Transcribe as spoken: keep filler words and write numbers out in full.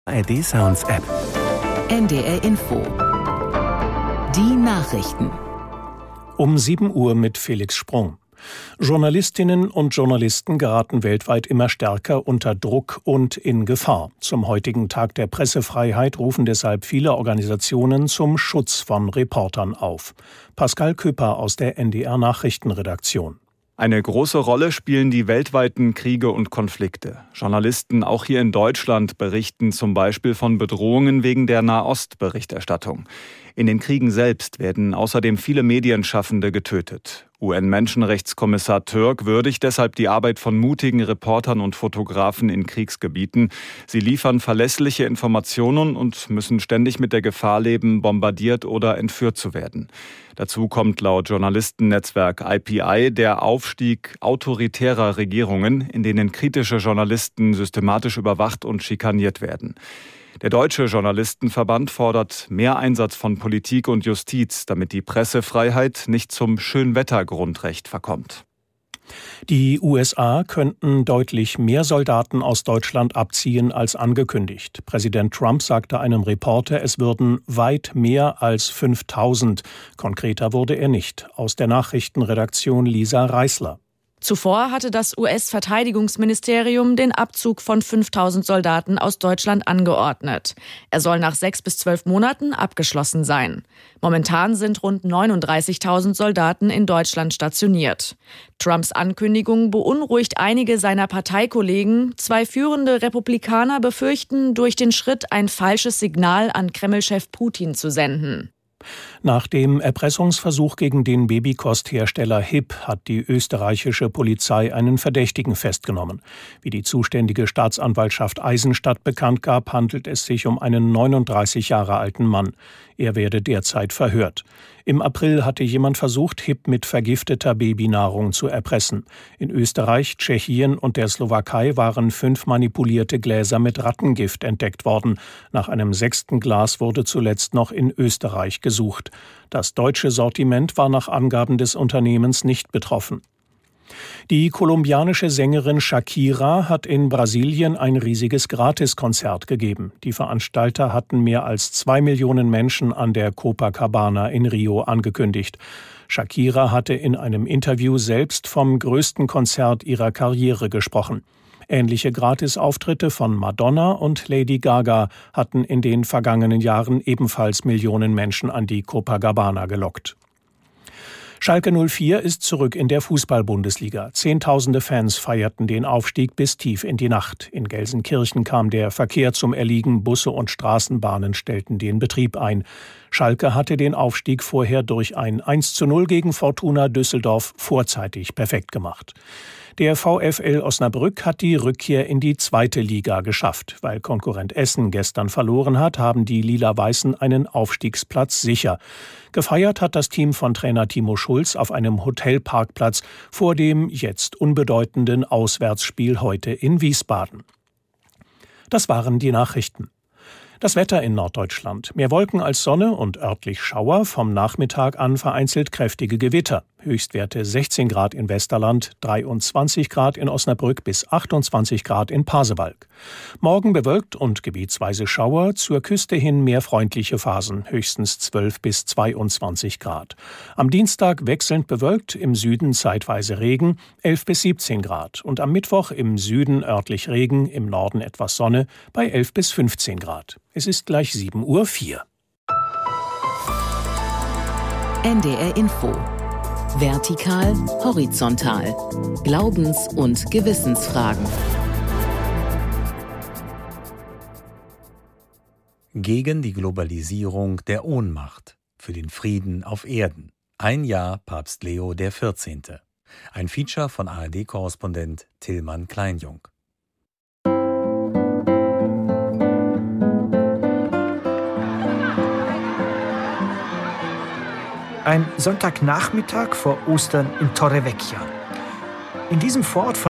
A R D Sounds App. N D R Info. Die Nachrichten. Um sieben Uhr mit Felix Sprung. Journalistinnen und Journalisten geraten weltweit immer stärker unter Druck und in Gefahr. Zum heutigen Tag der Pressefreiheit rufen deshalb viele Organisationen zum Schutz von Reportern auf. Pascal Küpper aus der N D R Nachrichtenredaktion. Eine große Rolle spielen die weltweiten Kriege und Konflikte. Journalisten auch hier in Deutschland berichten zum Beispiel von Bedrohungen wegen der Nahost-Berichterstattung. In den Kriegen selbst werden außerdem viele Medienschaffende getötet. U N-Menschenrechtskommissar Türk würdigt deshalb die Arbeit von mutigen Reportern und Fotografen in Kriegsgebieten. Sie liefern verlässliche Informationen und müssen ständig mit der Gefahr leben, bombardiert oder entführt zu werden. Dazu kommt laut Journalistennetzwerk I P I der Aufstieg autoritärer Regierungen, in denen kritische Journalisten systematisch überwacht und schikaniert werden. Der Deutsche Journalistenverband fordert mehr Einsatz von Politik und Justiz, damit die Pressefreiheit nicht zum Schönwettergrundrecht verkommt. Die U S A könnten deutlich mehr Soldaten aus Deutschland abziehen als angekündigt. Präsident Trump sagte einem Reporter, es würden weit mehr als fünftausend. Konkreter wurde er nicht. Aus der Nachrichtenredaktion Lisa Reißler. Zuvor hatte das U S-Verteidigungsministerium den Abzug von fünftausend Soldaten aus Deutschland angeordnet. Er soll nach sechs bis zwölf Monaten abgeschlossen sein. Momentan sind rund neununddreißigtausend Soldaten in Deutschland stationiert. Trumps Ankündigung beunruhigt einige seiner Parteikollegen. Zwei führende Republikaner befürchten, durch den Schritt ein falsches Signal an Kreml-Chef Putin zu senden. Nach dem Erpressungsversuch gegen den Babykosthersteller Hipp hat die österreichische Polizei einen Verdächtigen festgenommen. Wie die zuständige Staatsanwaltschaft Eisenstadt bekannt gab, handelt es sich um einen neununddreißig Jahre alten Mann. Er werde derzeit verhört. Im April hatte jemand versucht, Hipp mit vergifteter Babynahrung zu erpressen. In Österreich, Tschechien und der Slowakei waren fünf manipulierte Gläser mit Rattengift entdeckt worden. Nach einem sechsten Glas wurde zuletzt noch in Österreich gesucht. Das deutsche Sortiment war nach Angaben des Unternehmens nicht betroffen. Die kolumbianische Sängerin Shakira hat in Brasilien ein riesiges Gratiskonzert gegeben. Die Veranstalter hatten mehr als zwei Millionen Menschen an der Copacabana in Rio angekündigt. Shakira hatte in einem Interview selbst vom größten Konzert ihrer Karriere gesprochen. Ähnliche Gratisauftritte von Madonna und Lady Gaga hatten in den vergangenen Jahren ebenfalls Millionen Menschen an die Copacabana gelockt. Schalke null vier ist zurück in der Fußball-Bundesliga. Zehntausende Fans feierten den Aufstieg bis tief in die Nacht. In Gelsenkirchen kam der Verkehr zum Erliegen, Busse und Straßenbahnen stellten den Betrieb ein. Schalke hatte den Aufstieg vorher durch ein eins zu null gegen Fortuna Düsseldorf vorzeitig perfekt gemacht. Der VfL Osnabrück hat die Rückkehr in die zweite Liga geschafft. Weil Konkurrent Essen gestern verloren hat, haben die Lila-Weißen einen Aufstiegsplatz sicher. Gefeiert hat das Team von Trainer Timo Schulz auf einem Hotelparkplatz vor dem jetzt unbedeutenden Auswärtsspiel heute in Wiesbaden. Das waren die Nachrichten. Das Wetter in Norddeutschland. Mehr Wolken als Sonne und örtlich Schauer, vom Nachmittag an vereinzelt kräftige Gewitter. Höchstwerte sechzehn Grad in Westerland, dreiundzwanzig Grad in Osnabrück bis achtundzwanzig Grad in Pasewalk. Morgen bewölkt und gebietsweise Schauer, zur Küste hin mehr freundliche Phasen, höchstens zwölf bis zweiundzwanzig Grad. Am Dienstag wechselnd bewölkt, im Süden zeitweise Regen, elf bis siebzehn Grad. Und am Mittwoch im Süden örtlich Regen, im Norden etwas Sonne, bei elf bis fünfzehn Grad. Es ist gleich sieben Uhr vier. N D R Info. Vertikal, horizontal. Glaubens- und Gewissensfragen. Gegen die Globalisierung der Ohnmacht. Für den Frieden auf Erden. Ein Jahr Papst Leo der vierzehnte. Ein Feature von A R D-Korrespondent Tillmann Kleinjung. Ein Sonntagnachmittag vor Ostern in Torrevecchia. In diesem Vorort von